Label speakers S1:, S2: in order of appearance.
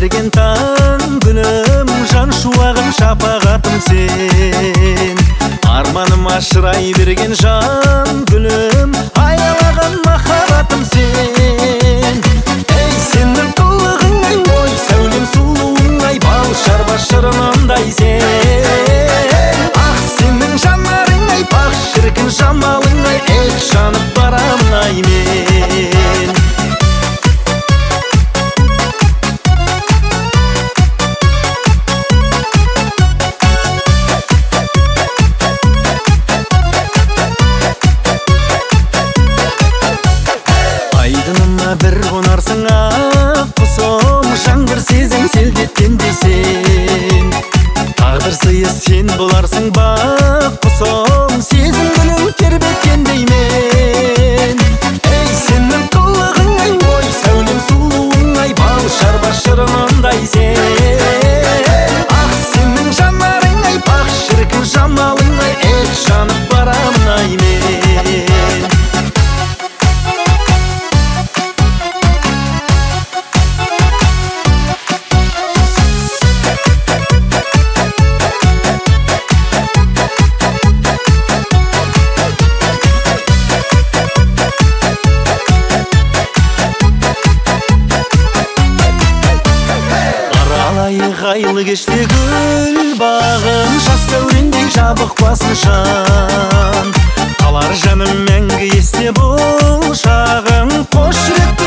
S1: берген таң күнім, жан шуағым шапағатым сен. Арманыма шырай берген жан гүлім, аялаған махаббатым сен. Ей, сенің қылығың ай, ой, сәулем сұлуың ай, бал шарба шырынындай сен. Ах, сенің жанарың ай, пақ шіркін жамалың ай, ек жанып барамын ай мен. Айдыныма бір қонарсың ақ құсым, жаңбыр сезім селдеткенде сен. Тағдыр сыйы сен боларсың бақ құсым, сезім гүлің тербеткендей мен. Ей, сенің қылығың ай, ой, сәулем сұлуың ай, бал шарба шырынындай сен. Ах, сенің жанарың ай, пақ шіркін жамалың ай, ек жанып барамын ай мен. Айлы кеште гүл бағым, жас дәурендей жабық басын жан. Қалар жаным мәңгі есте бұл шағым, қош жүректі